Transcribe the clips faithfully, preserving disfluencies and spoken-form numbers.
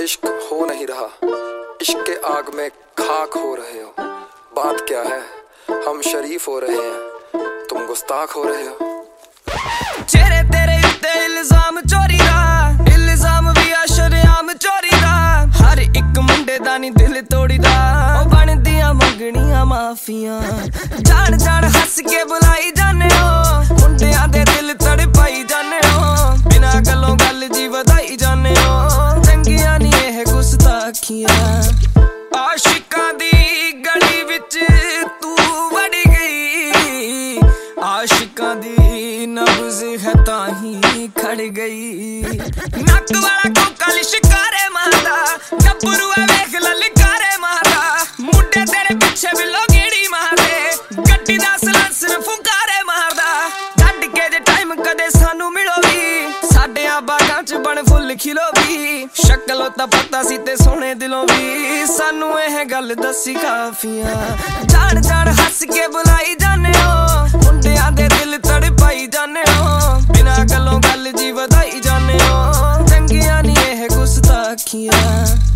इश्क हो नहीं रहा, इश्क के आग में खाक हो रहे हो। बात क्या है, हम शरीफ हो रहे हैं, तुम गुस्ताख हो रहे हो। चेहरे तेरे उत्ते इल्जाम चोरी दा, इल्जाम भी आ शरेआम चोरी दा। हर एक मुंडे दा नी दिल तोड़ी दा, ओ बनदियां मंगणियां माफियां। जान जान हस के बुलाई जाने हो, मुंडियां दे दिल तड़पाई जाने हो। बिना गल्लों गल जी वधाई जाने हो, चंगियां नी एह गुस्ताखियां। आशिकां दी गली विच तू वड़ गई, आशिकां दी नब्ज़ है ताही खड़ गई। नक वाला कोका लिशकारे मारदा, गब्बरू है वेख ललकारे मारदा। मुंडे तेरे पिछे बिलो गेड़ी मारदे, गड्डी दा सलंसर फुंकारे मारदा। छड्ड के जे टाइम कदे सानू मिलो वी, साडियां बागां च बण फुल खिलो वी। शक्लों तां पता सी ते सोहणे दिलों वी, सानू एह गल दसी काफियां। जान जान हस के बुलाई जाने हो, मुंडियां दे दिल तड़पाई जाने हो। बिना गल्लों गल जी वधाई जाने हो, चंगियां नी एह गुस्ताखियां।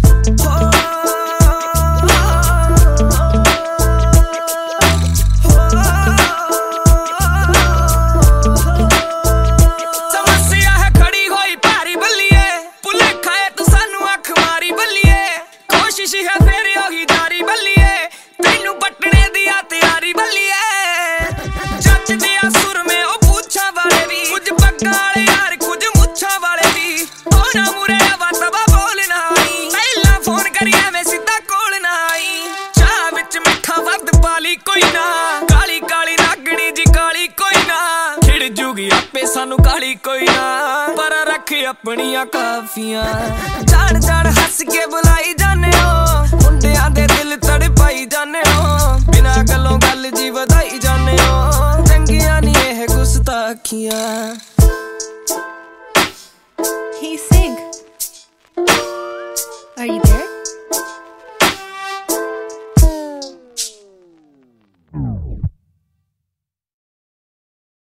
समस्या है खड़ी होई भारी बल्लिए, भुलेखा है तू सानू अख मारी बल्लिए। कोशिश है फेर होगी जारी बल्लिए, तैनू पटने दिया तैयारी बल्लिए। जच दिया सुर में ओ पूछा वाले भी, कुछ पग्गा वाले यार कुछ मुच्छा वाले भी। ओ ना मुरे आवा तबा बोलना आई, पहला फोन करिए मैं सीधा कोल ना आई। चाह विच मिठा वध पाली कोई ना, काली काली नागणी जी काली कोई ना। खिड़ जूगी आपे सानू काली कोई ना, पर रख अपनियां काफियां। जान जान हस के बुलाई जाने हो, मुंडियां दे दिल तड़पाई जाने हो। बिना गल्लों गल जी वधाई जाने हो, चंगियां नी एह गुस्ताखियां। Hey, Sig. Are you there?